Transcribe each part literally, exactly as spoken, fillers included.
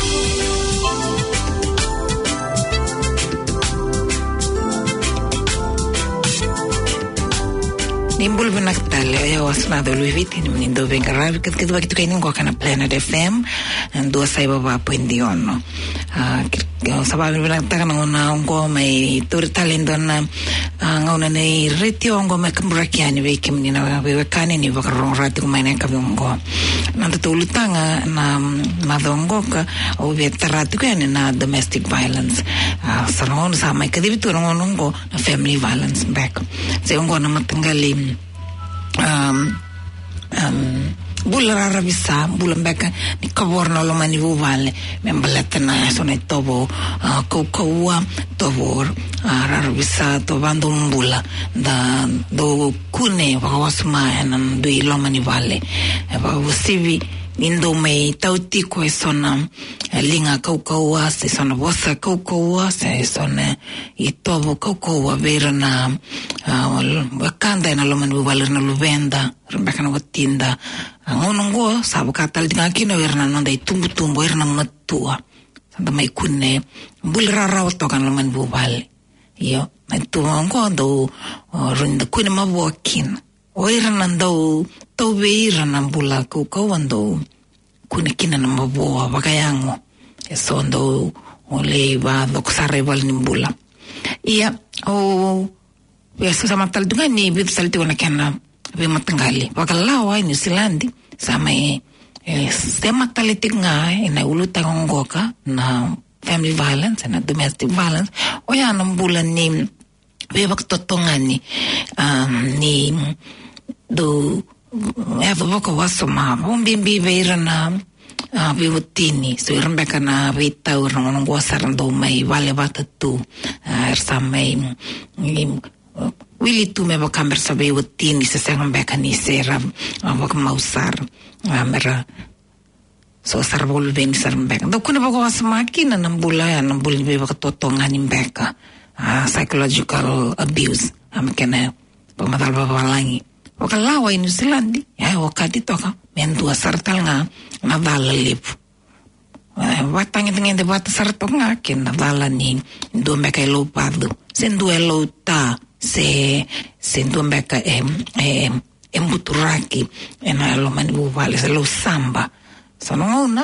Nimbul benaktal ya wasna do luiviti ni do bengarar ket ket waktu kainin ko kana Planet F M ando sai baba puendiono ah sabab benaktal ngona ngo mai tur talento na ngona nei retio ngo me kambrakiani ve kimni na ve kane ni vakron rati ko mai na ka ngo na to lutanga na na dongo ka o ve tarati ko na domestic violence saron sa mai kadivitu ngo na family violence back se ngo na matangali um um bulla arabisa bulla beka ni kavorno lo mani vuvale membaletna sono tobo kokowa tobo arabisa to vando bulla da do kune wasma nan do lo mani vale va usivi indo me tauti ko sona linga kokowa se sona vosa kokowa se sona i tobo kokowa verna wakanda na lo mani vale na luvenda rembeka na watinda ngonongo sabu katal dinga kino verna no dai tumbu tumbu verna matua sanda mai kunne bulra rawato kan lo mani vale io mai tu ngo do runda kunne ma walking oira nando to veira na bula ko ko ando kuna kina na maboa bagayango eso ando ole va doksare val nimbula ia o yeso sama tal dunga ni bit salti wana kana be matangali wakalawa New Zealand sama e sema taliti nga ina uluta ngoka na family violence na domestic violence oya nambula ni be baktotongani um ni do eva boko wasoma bombimbi veirana vivutini so irambeka na vita urang ngosarando mai vale batatu ersamai wili tu me bakamber sa vivutini se sangambeka ni sera boko mausar amera so sarbol ven sarbeka do kuna boko wasoma kina nambula ya nambuli be bakatotongani mbeka psychological abuse amkene pamadal babalangi wakalawa New Zealand ya wakati toka mentua sartal nga nadala lipu watang itengende bata sartok nga ken nadala ni ndo meka ilo padu sendu elo ta se sendu meka em em embuturaki ena elo manibu vale se lo samba sanona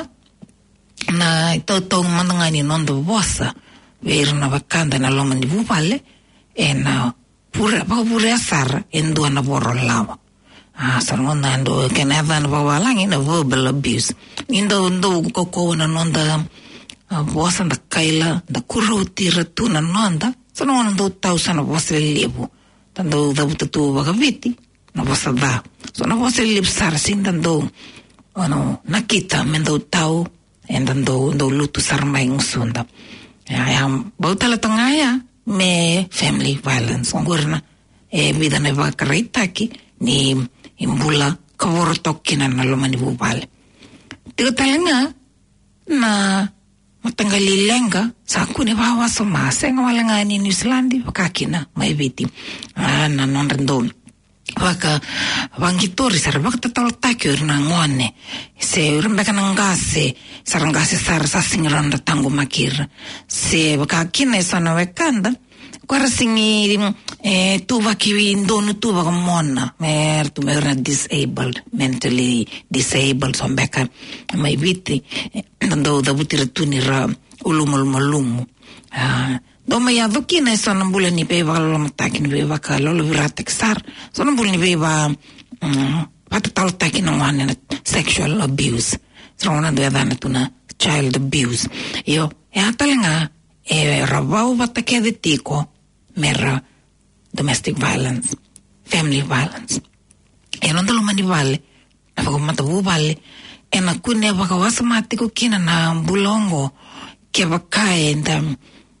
na ito to mandangani nondo bosa verna vakanda na lo manibu vale ena pura ba pura sar endo na borro lava ah sarona ndo kenava na bawalangi na verbal abuse indo ndo koko na nonda bosa na kaila da kuroti ratuna nonda sarona ndo tausa na bosa lebu tando da butu bagaviti na bosa da so na bosa leb sar sindando ano nakita mendo tau endando ndo lutu sarmai ngusunda ya ya bautala tangaya me family violence ngorna e vida ne va karitaki ni imbula kawortokina na lomani bubale tigatalanga na matangali lenga saku ne bawa soma senga walanga ni New Zealand wakakina mai viti ana nonrendo waka wangitori sarabak tatal takyo na ngone se urembeka nangase sarangase sar sasingiranda tango makir se wakakina sana wekanda kwara singi eh tuva kiwi ndonu tuva mona mer tu mer disabled mentally disabled sombeka mai viti ndo da butira tunira ulumul malumu ah doma ya vokina sono mbula ni beva lo matakin beva ka lo viratek sar sono mbula ni beva patatal takin ngwane sexual abuse sono ndo ya dana tuna child abuse io e atalenga e rabau batake de tiko mera domestic violence family violence e non lo mani vale afako mata bu vale e na kune baka wasamatiko kina na mbulongo ke bakae ndam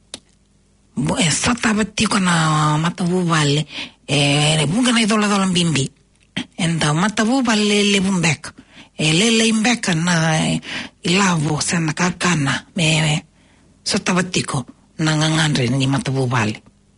bo e sata batiko na mata bu vale e bunga na idola dola bimbi enda mata bu vale le bumbek e le le imbeka na ilavo sana kakana me sata batiko na ngangandre ni mata bu vale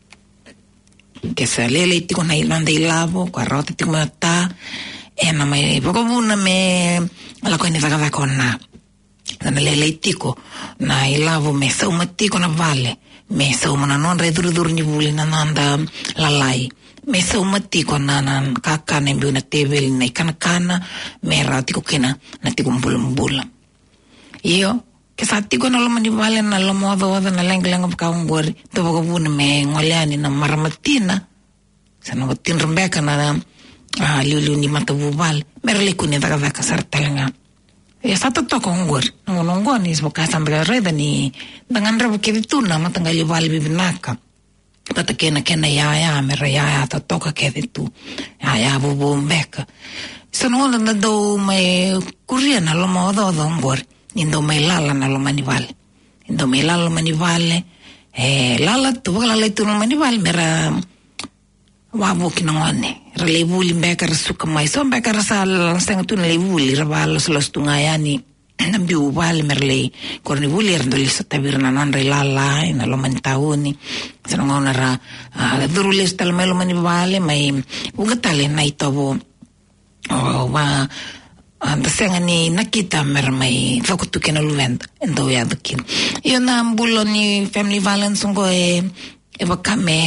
che se lei ti con ilanda ilavo quarota ti mata e na mai poco una me la coina da conna na lele tiko na ilavo me sa umatiko na vale me sa umana non re dur dur ni vuli na nanda lalai me sa umatiko na na kakana mbiu na tevel na kana kana me ra tiko kena na tiko mbula mbula io ke sa tiko na loma ni vale na loma oda oda na lenga lenga pa kaungori to baka vuna me ngoleani na maramatina sa na watin rembeka na ah liu liu ni matavu vale me rele kune daka daka sartalenga ya satu toko ngor ngor ni sebuah sampai reda ni dengan rebo kedi tuna matanggal vale bibinaka pata kena kena ya ya mera ya ya ta toka kedi tu ya ya bu bu mbeka sono na do mai kuria na lo modo do ngor indo mai lala na lo mani vale indo mai lala mani vale eh lala tu lala tu no mani vale mera wabu kinongone relevuli mbeka suka mai so mbeka sal stanga tu relevuli raval los tungayani nambiu vale merle korni vuli erdoli satabirna non relala ina lo mantauni sanongona ra durules tal melo mani vale mai ugatale nai tobo o va anda senga ni nakita mer mai fokutu kena luvent endo ya dakin io na ambulo ni family violence ngo e e vakame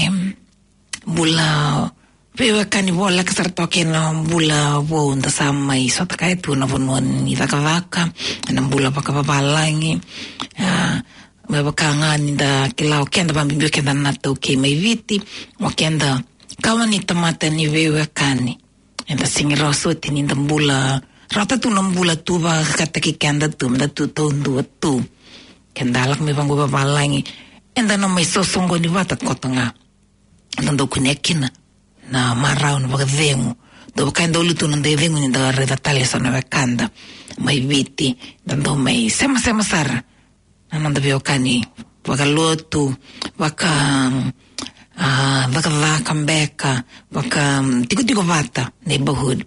bula pewa kani bola kasar toke na bula wo nda sama i sota kai tu na vonuan ni vaka vaka na bula vaka babalangi ah me vaka ngani da kilao kenda bambi kenda na to ke mai viti o kenda kawani tamata ni vewa kani enda singira so tini nda bula rata tu na bula tu ba kata ki kenda tu nda tu to ndu tu kenda lak me vangu babalangi enda no mai so songo ni vata kotonga nando kunekina na marau na vagavengu do kanda ulutu nanda vengu ni da reda tale sa na vakanda mai viti dando mai sema sema sara nanda veo kani vagalotu vaka ah vaka vaka mbeka vaka tiko tiko vata neighborhood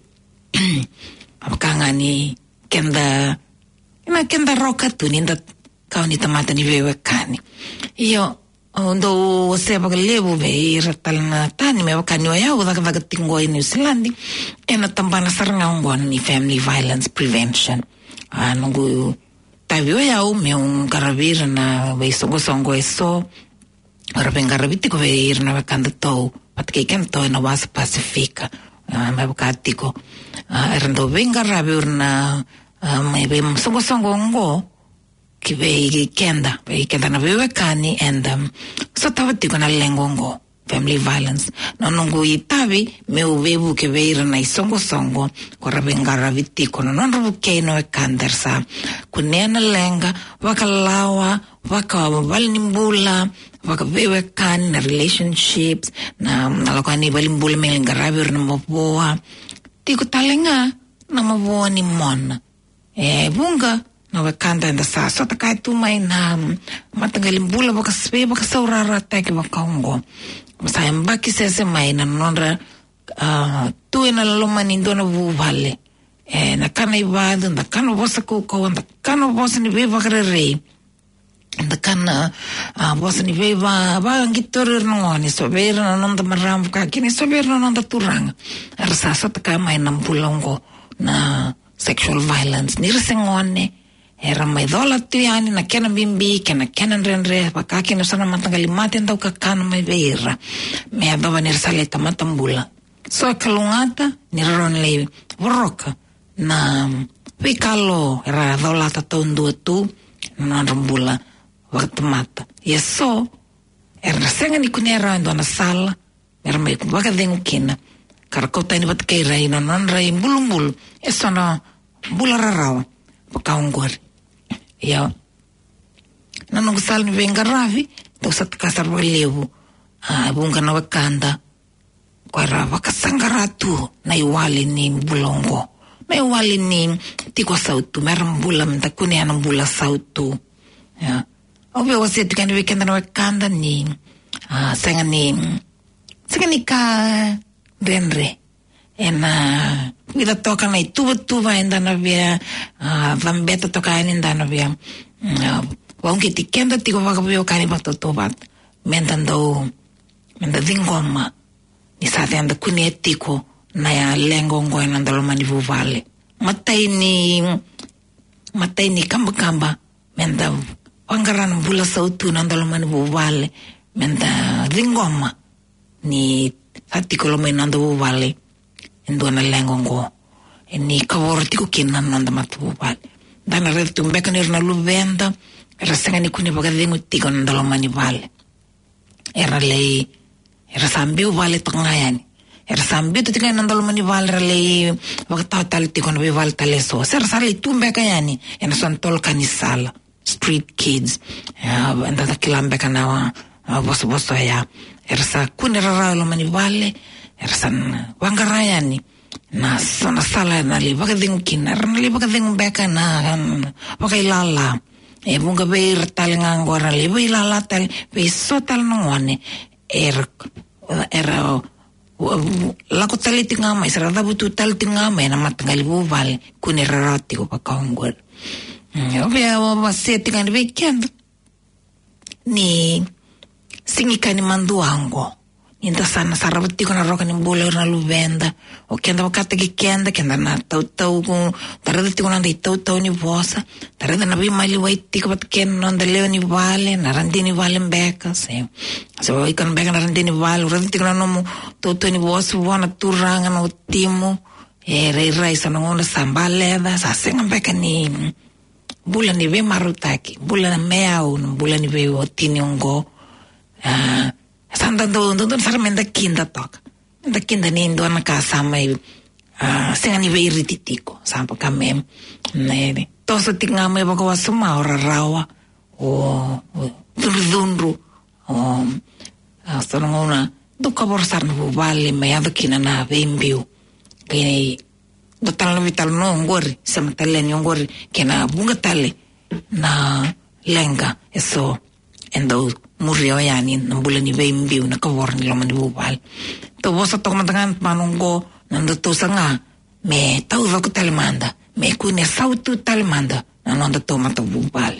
vaka ngani kenda ina kenda roka tu ninda kauni tamata ni veo kani io ondo se baga levo ve ratal na tani me bakani ya uda ka tingo in New Zealand e na tambana saranga ngon ni family violence prevention anongo tavio ya u me un karavir na ve songo songo eso ora venga raviti ko ve ir na bakanda to patke ken to na was pacifica me bakatiko erndo venga ravir na me ve songo songo ngo ki vei kenda vei kenda na vei kani and um, so tawati kona lengongo family violence no nongo itavi me uvevu ke vei na isongo songo kora bengara viti kona non rubu keno e kandersa kunena lenga wakalawa waka valnimbula waka vei kani na relationships na nalokani valimbula melenga ravir na maboa tiko talenga na maboa ni mona e bunga na wakanda enda sa so takai tu mai na matangalim bula baka sve baka saurara take baka ungo masaya mbaki sese mai na nonra uh, tu ena loma ni ndona vu vale e na kana ibadu na kana bosa kuko na kana bosa ni veva grere na kana uh, bosa ni veva ba ngitor ngoni so vera na nonda maram ka kini so vera na nonda turanga arsa so takai mai na bula ungo na sexual violence ni resengone era mai dola tu yani na kena bimbi kena kena renre baka kena sana matangali mate ndau kakana mai beira me ababa nersaleta matambula so kalungata ni ron le roka na pikalo era dola ta tondo tu na rambula waktu mata yeso era senga ni kunera ndo na sala era mai baka dengu kena karakota ni bat kai rai non non rai bulumbul eso no bula rarawa baka ungor ya nanong sal ni venga ravi to sat kasar levu ah bunga na wakanda kwara wakasangaratu na iwali ni bulongo na iwali ni tiko sautu meram bulam ta kuni anam bula sautu ya obe wase tikani weekend na wakanda ni ah senga ni senga ni ka denre ena vida toka na tuba tuba enda na via vambeta toka enda na via wangi tikenda tiko vakavio kani bato tobat mentando menda dingoma ni sate anda kuni etiko na ya lengo ngo ena ndalo mani vale matai ni matay ni kamba-kamba menda pangaran bula sautu nandalo mani buvale menda ringoma ni sati kolomay nando buvale endo na lengongo ni kavorti ko kinan nanda matu buvale dana red tumbeka nir na luvenda era sengani kuni baga dengu tiko nandalo mani vale era lei era sambiu vale tangayani era sambiu tutika nandalo mani vale era lei baga tau tali tiko na vale tale so era sali tumbeka yani ena son tol kanisala street kids ya anda kilambe kana boso boso ya ersa kunera lo mani vale ersan wangarayani na sona sala na li baka dingu kinar na li baka dingu beka na baka ilala e bunga beir tal ngangora li be ilala tal be sotal nongone er er la ko tali tingama isra da butu tal tingama na matangali bu vale kunera rati ko baka ngor yo vea wa seti kan weekend ni singi kan manduango inda sana sarabati ko na roka ni bolo na luvenda o kenda wakati ki kenda kenda na tau tau ko tarada ti ko na tau tau ni vosa tarada na bi mali wai ti ko pat ken no de leo ni vale na randi ni vale beka se so i kan beka na randi ni vale randi ti ko na no tau tau ni vosa wana turanga no timo e rei rai sa no na sambale da sa senga beka ni bula ni ve marutaki bula na mea un bula ni ve otini ungo ah sanda do do sarmenda kinda tok da kinda ni ndo na casa mai ah senga ni ve irititiko sampo kamem ne to so tinga mai bako wasuma ora rawa o dundru o sono una do kabor sarno vale mai adkina na vembiu ke Dotal no vital no ngori sama tale ni ngori kena bunga tale na lenga eso endo murio yani nambula ni vembiu na kawor ni lomani bubal to bosa to matangan manunggo nando to sanga me tau va ko tale manda me kune sautu tale manda na nando to mata bubal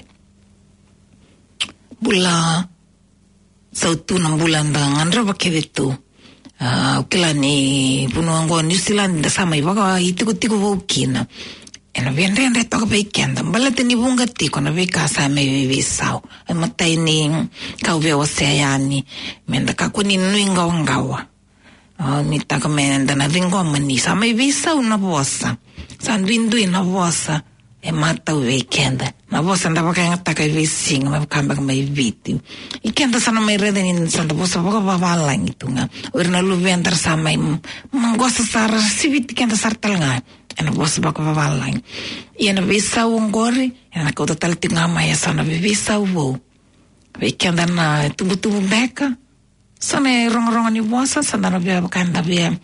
bula sautu nambula ndangan raba kevetu Uh, kila ni punuango New Zealand da sama iwaga itiku tiku wukina ena viende ende toka beikenda balate ni bunga tiko na vika sa me vivisao matai ni kauwe oseani menda kakuni nuinga wangawa uh, ni taka menda na vingo mani sa me visao na vosa san vindu na vosa e mata weekend na vosa ndava kanga taka vising na kamba kama viti ikenda sana mai rede ni santa vosa voka vavala ngitunga urna luvendar sama mangosa sar siviti kenda sartalnga ena vosa voka vavala ena visa ungori ena kota tal tinga mai sana visa uvo weekend na tubu tubu beka sana rong-rong ni vosa sana na via kanda via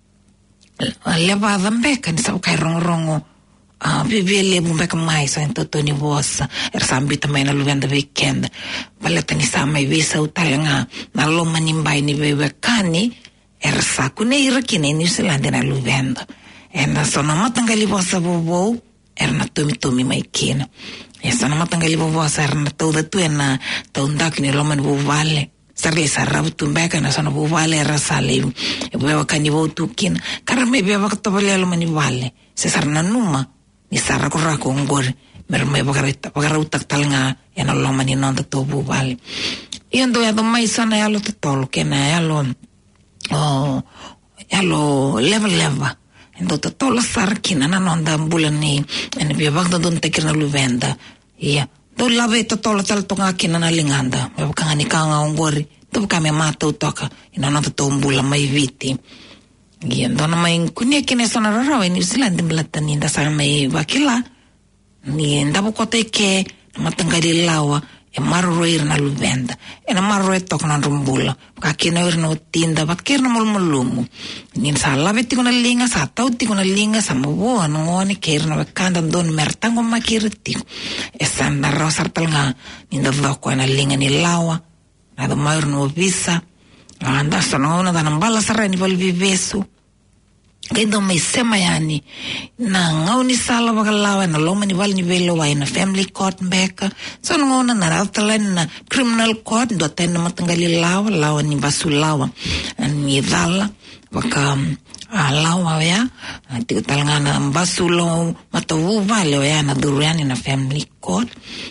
leva beka ni sa kai rong-rongo ah vivele bumbeka mais então Tony vossa er sambi também na luvenda weekend vale tani sama visa utanga na loma nimbai ni bebekani er saku ne irakine New Zealand na luvenda ena sono matangali vossa bobo er na tumi tumi mai kina e sono matangali vossa er na toda tu na tondak ni loma ni vale sarle sarrabu tumbeka na sono vale rasale e beba kani votu kin karame beba to vale loma ni vale se sarna numa ni sarra korra kongor mer me bagarita bagarauta talnga ena loma ni nonda tobu vale indo ya do mai sana ya lo tolo kena ya lo oh ya lo level level indo to tolo sarkina na nonda ambulani ena bia bagda don tekina luvenda ia do lave to tolo tal tonga kina na linganda me bakanga kanga ongori to kame mata utoka ina nonda tombula mai viti Giendo na mai kunia kene sona rarawe New Zealand mlata ni ndasa mai wakila ni ndabu kote ke matangari lawa e marro ir na luvenda e na marro e tok na rumbula ka kene ir no tinda bat kerna mol molumu ni sa lave ti kona linga sa tau ti kona linga sa mo no oni kerna kanda don mertango makirti e san na rosar talga ni ndabu ko na linga ni lawa na do mair no visa anda sono una da nambala sarani vol vivesu kendo mai sema yani na ngauni sala bagalawa na loma ni val ni velo wa na family court beka sono una na ratalan na criminal court do ten matangali lawa lawa ni basulawa ni dala waka alawa ya tiga talangana basulo matavu vale ya na duriani na family court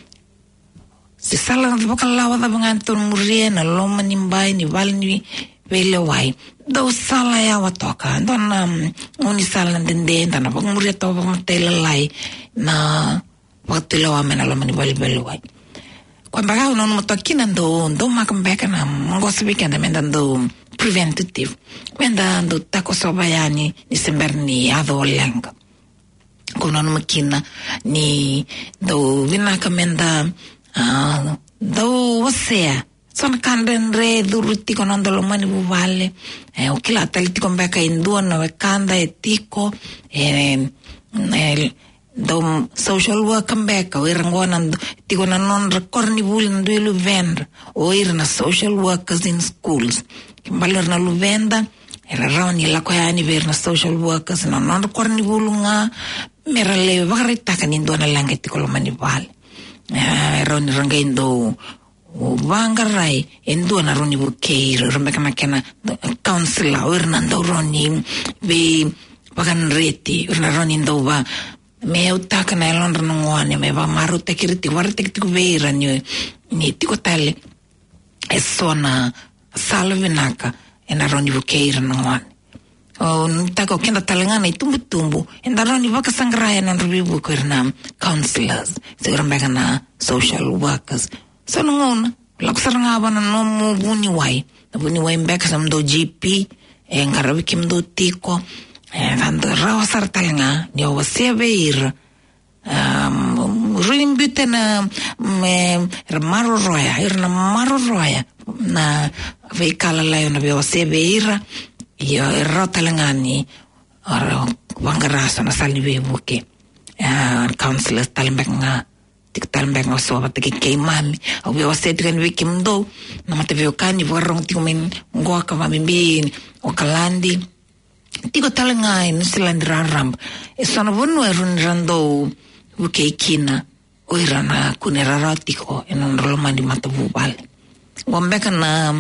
si sala waka lawa da banganton murie na loma nimbai ni valni vele wai do sala ya watoka dona uni sala ndende ndana waka murie to waka matela lai na waka tila wa mena loma ni vale vele wai kwa mbaga unono motokina ndo ndo makambeka na ngosi weekend menda ndo preventative menda ndo tako sobayani ni semberni ado lenga kono no makina ni do vinaka menda uh, do wasea son kanden re duruti kono ndo lo mani buvale eh ukila taliti kombeka indua na wekanda etiko eh, eh do social work comeback o irangona tigo na non recorni bul ndo ilu vend o irna social workers in schools kimbaler na luvenda era rauni la ko yani verna social workers na non recorni bulunga merale vagarita kanindo na langeti ko mani bal eh roni rangendo o bangarai endo na roni bukeir rumeka makena counselor o irna ndo roni be bagan reti irna roni ndo ba me utaka na elondra ngone me va maru te kiriti warte ki vera ni ni tiko tale e sona salvinaka ena roni bukeira ngone o ntako kenda talangana itumbu tumbu enda roni vaka sangraya na rubibu kirna counselors segura megana social workers so ngona laksaranga bana no mo buni wai buni wai mbeka sam do G P e ngarabi kim do tiko eh tanto rawa sartalanga ni o seveir um rimbutena me maro roya irna maro roya na veikala la yo na be o seveir io rotalanga ni ora wangarasa na salni be buke eh counselor talmbanga tik talmbanga so ba tik ke mami o be o setgan wikim do na mate ve o kani vorong tikumen ngoaka mabimbi o kalandi tigo talanga in silandra ramp e sono vonu erun rando uke kina o irana kunera ratiko e non roloma di matavu bale gombeka na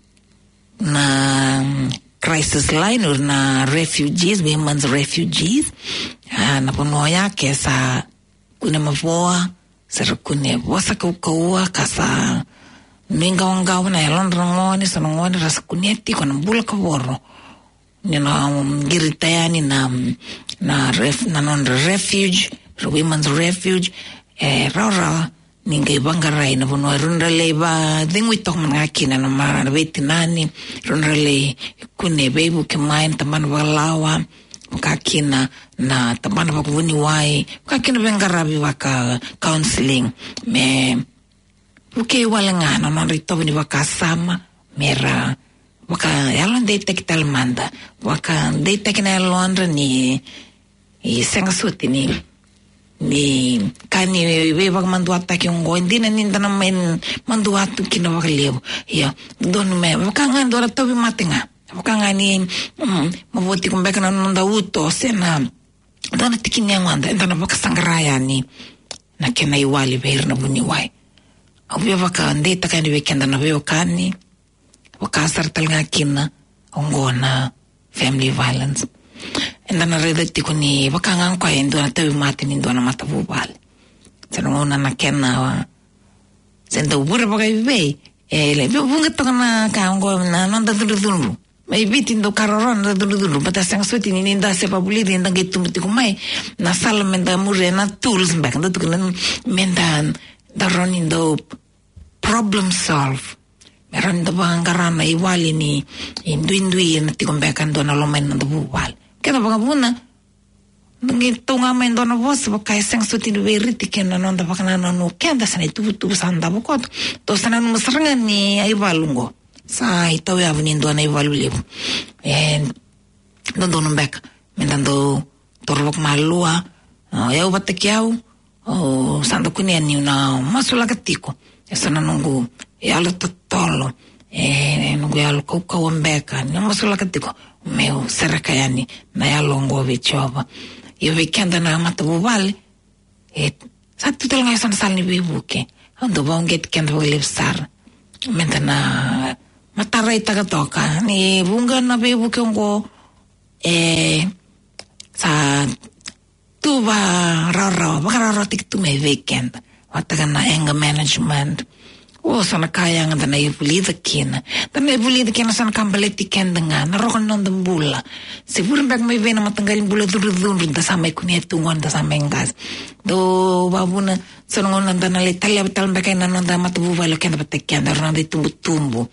na crisis line or na refugees women's refugees na pono yake sa kuna mavoa sera kune wasa kaukaua kasa ninga wanga wana elondra ngoni sono ngoni rasa kuneti kona bula kavoro nina giritayani na na ref na non refuge women's refuge eh rara ninge bangarai na bono runrele ba dingwi tok mangakina na mara vetinani runrele kune bebu ke main taman walawa kakina na taman ba kuni wai kakina bengarabi waka counseling me uke walanga na non ritobni waka sama mera waka yalon date kital manda waka date kina Londra ni i senga suti ni ni kani we wak manduata ki ngo indina ninda na men manduatu kina waka leo ya don me waka ngandora tobi matenga waka ngani mavoti kumbeka na nonda uto sena dona tikini nganda ndana waka sangraya ni na kena iwali beir na buni wai abu waka date kani weekend na we kani wakasar talanga kina ongona family violence enda na reda tikuni wakanga kwa endo na tawi mati ni ndo na matavu bale sanongona na kena senda ubura bagai be ele bunga tokana ka ngo na nanda dulu mai biti ndo karoron dulu dulu bata sang suti ni nda se pabuli nda gitu mutiku mai na sala menda mure na tools back ndo tukuna menda daroni ndo problem solve meron da bangarana iwali ni indui-indui na tikombekan do na lomen na buwal kena banga buna ngito nga men do na vos ba kai seng suti do veriti kena non da bakana no kenda sana tu tu sanda bokot to sana no masranga ni iwalungo sa ito ya vunindo na iwalu lebu en don don mbek mendando torvok malua ya ubate kiau o sando kunia ni na masula katiko sana nungu ya lo totolo e nungu ya lo kauka wambeka ni masula katiko meu serakayani na ya longo vichova yo vikenda na matabu vale e sa tu talanga sana salni bibuke ando bonget kenda bolivsar mentana matarai takatoka ni bunga na bebu kiongo eh sa tuba raro bakararo tik tu me weekend watagana anger management o sana kaya nga na ibuli the kin na ibuli the kin sana kambaleti kenda nga na rokon non bula siguro bag may vena matanggalin bula dududun da sa may kunetungon da sa may ngas do babuna sanongon nanda na litalia tal bakay na nanda matububa lo kenda batekenda ron de tumbu tumbu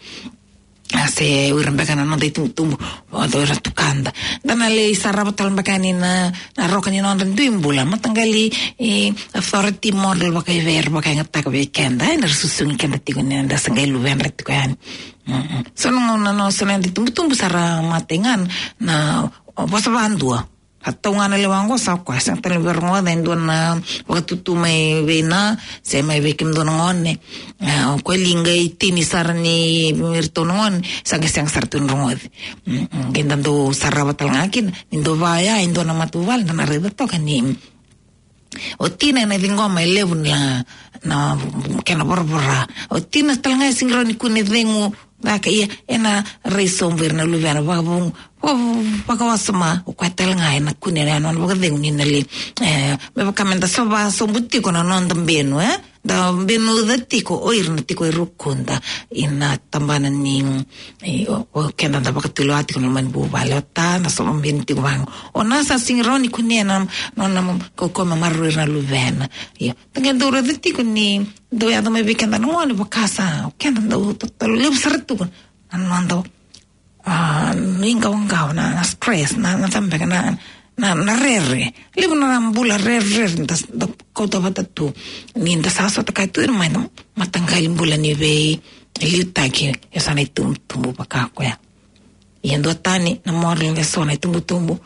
se urambaka na nanda tumbu do era tukanda dana le saraba tal bakani na na rokon non duimbula matanggali authority model bakay ver bakay ngatak weekenda na susung kenda tigon na sa ngay luwen ret ko yan sanongon na no sanan de tumbu tumbu sara matengan na basa bandua atau ngana lewango sa kwa sa tele berngwa den don na waktu tu mai vena se mai vekim don ngone ko lingai tini sarni mirtongon sang sang sartun rongod gendando sarabatal ngakin indo vaya indo na matuval na reda to kanim o tina na dingo mai levun la na kena borbora o tina talnga singroni kune dengu na kaya ena resom verna luvena babung pakawasama ukwatel nga na kunena non bagadeng ninali eh me bakamenda soba sombuti ko na non dambeno eh da beno datiko oir na tiko rukunda ina tambanan ni o kenda da bakatulo ati ko man bu balota na so mbenti ko bang ona sa singroni kunena non na ko ko mamarro na luvena ya tangendo datiko ni do ya do me bikenda no ani bakasa kenda do totalo leb sartu ko non do ah ninga wangao na stress na na tambe na na na rere libo na mbula rere nda kota batatu ni nda sasa takai tu mai no matanggal mbula ni be liutaki yasa na tum tumbu pakako ya yendo tani na morle le sona tumbu tumbu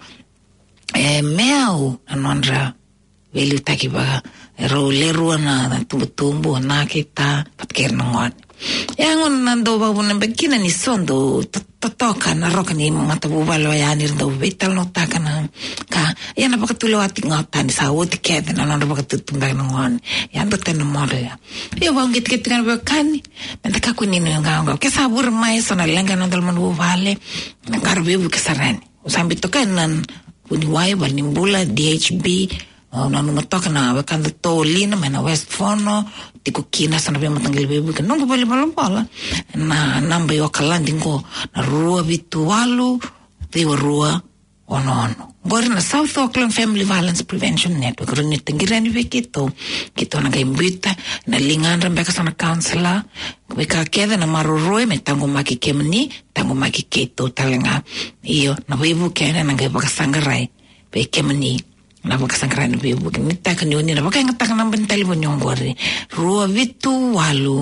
eh meu anondra be liutaki ba ro le ruana tumbu tumbu na kita patker ngon yangon nando babu na bekina ni sondo totoka na roka ni matabubalo ya ni ndo vital no taka na ka yana pakatulo ati ngota ni sa woti kede na nando pakatutumba ngon yando teno mole ya yo bangit kitingan bakani menta ka kunino nganga ke sabur mai sona lenga nando manu vale na garbe bu kesarani usambi tokanan kuni wai banimbula D H B na numatoka na wakanda tolina mena West Fono tiko kina sana be matanggal bebu kan nongo bali bala na namba yo kalandingo na rua vitualu they were rua ono ono gori na South Auckland Family Violence Prevention Network runi tangirani be kito kito na gaimbita na lingandra beka sana counselor beka keda na maruroi me tango maki kemni tango maki kito talenga iyo na bebu kena na gai baka sangarai be kemni na bakasangran bebu ni takan yoni na bakay ngatakan ng bentali mo yung gori rua vitu walu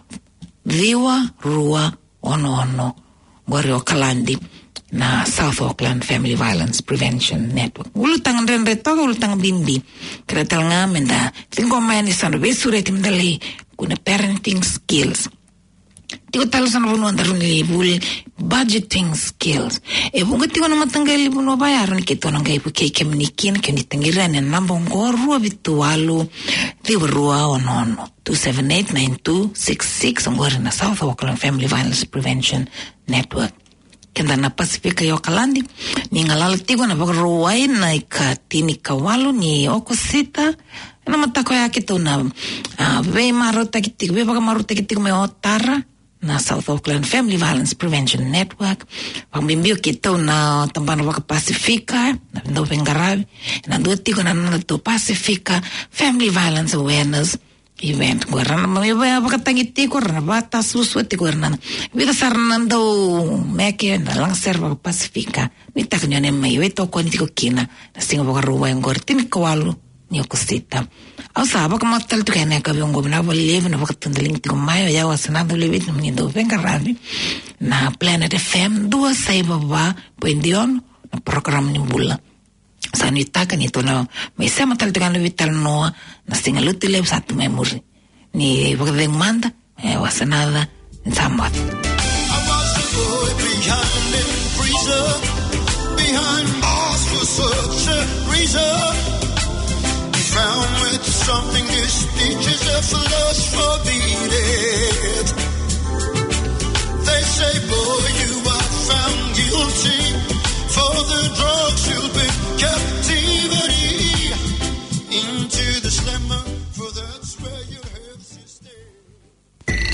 diwa rua ono ono gori o kalandi na South Auckland Family Violence Prevention Network ulutang ren reto ulutang bimbi kretal nga menda tingo mani sana besure timdali kuna parenting skills tiko talo sana bunu andaru ni bul budgeting skills e bunga tiko na matanggali bunu bayaran kito nang kai puke kemnikin keni tangiran na nambong goru habitualu tiwrua onono two seven eight nine two six six ngor na South Auckland Family Violence Prevention Network kenda na Pacifica yo kalandi ni ngalala tiko na bagruai na ikatini kawalu ni okosita na matako ya kito na ve marota kitiko ve baga marota kitiko me otara na South Auckland Family Violence Prevention Network pambimbio kito na tambano waka Pacifica na ndo vengarabi na ndo tiko na ndo Pacifica Family Violence Awareness event guarana mamiba bakatangi tiko na bata susu tiko na vida sarnando meke na lang serva Pacifica nita kanyane mai weto ko nitiko kina na singa baka ruwa ngortin kawalu ni okosita au saba kama tal tu kene ka biongo na boleve na bakatandaling tiko mayo ya wasanado levit na ndo vengarabi na Planet F M dua saiba ba poindion na program ni bula sanita kanito na may sama tal tu kan vital no na singa luti lev satu memori ni bakadeng manda eh wasanada sambat I was a boy behind the freezer behind bars for such a reason found with something this teaches a lust for